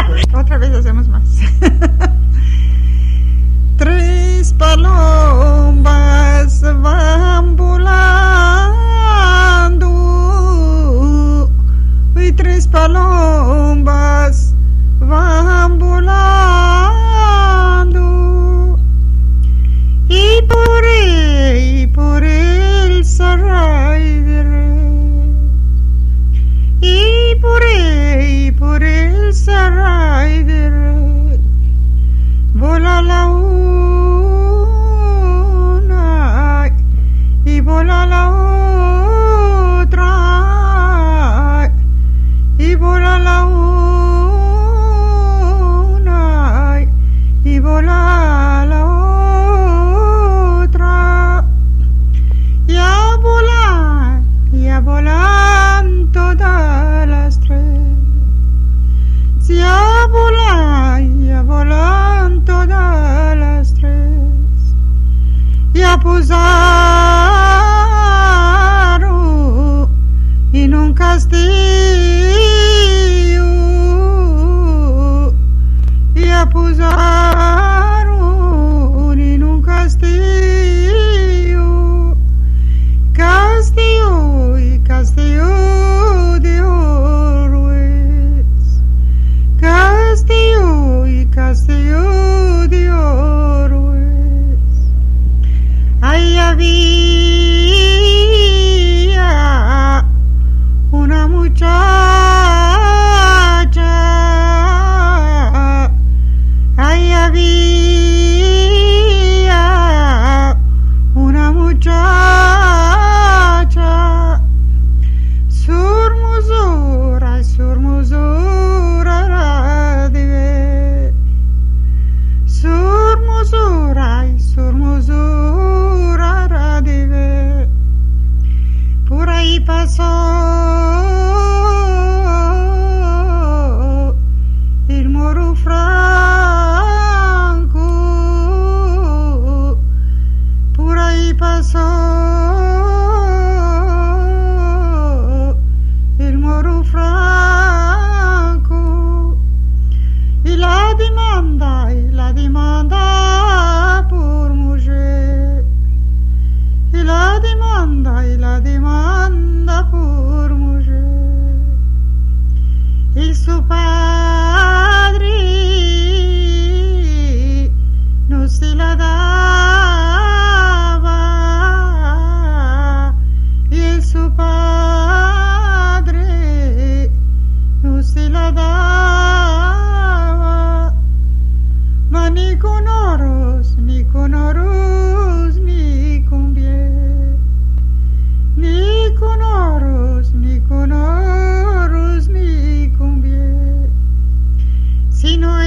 Otra vez hacemos más. Tres palomas van volando y tres palomas van volando y por el Saray de Rey y por el Saray de Rey vola la una y vola la otra y vola la una y vola la otra. Ya volan todas las tres. Ya volan todas las tres. Ya posaron en un castillo. Ya posaron en un castillo. Castillo y castillo de oro es. Castillo y castillo de oro es. Ahí había una muchacha. Ahí había una muchacha. Su hermosura era de ver. Su hermosura era de ver. Por ahí pasó el moro Franco. Por ahí pasó el moro Franco y la demanda por mujer y la demanda por mujer y su padre no se la daba y su padre no se la daba, ma ni con oros, ni con bien, ni con oros, ni con bien, sino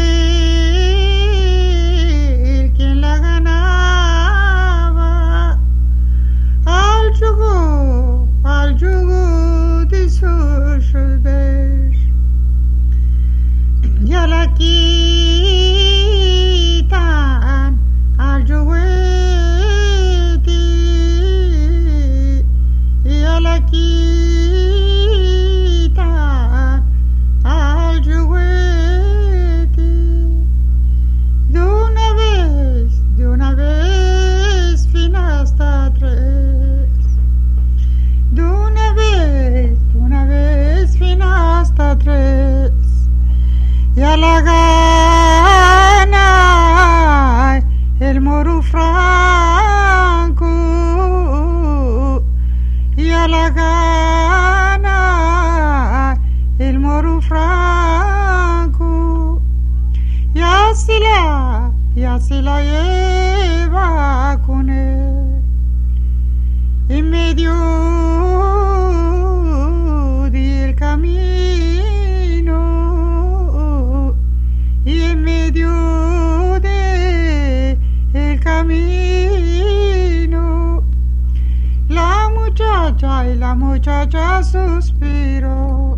él quien la ganaba al yugo de sus shoulders. Ya la quitan al yuguete, ya la quitan al yuguete. De una vez, fin hasta tres. De una vez, fin hasta tres. Ya la gana el moro Franco. Ya la gana el moro Franco. Ya se la lleva con él en medio del camino y en medio del camino la muchacha suspiró.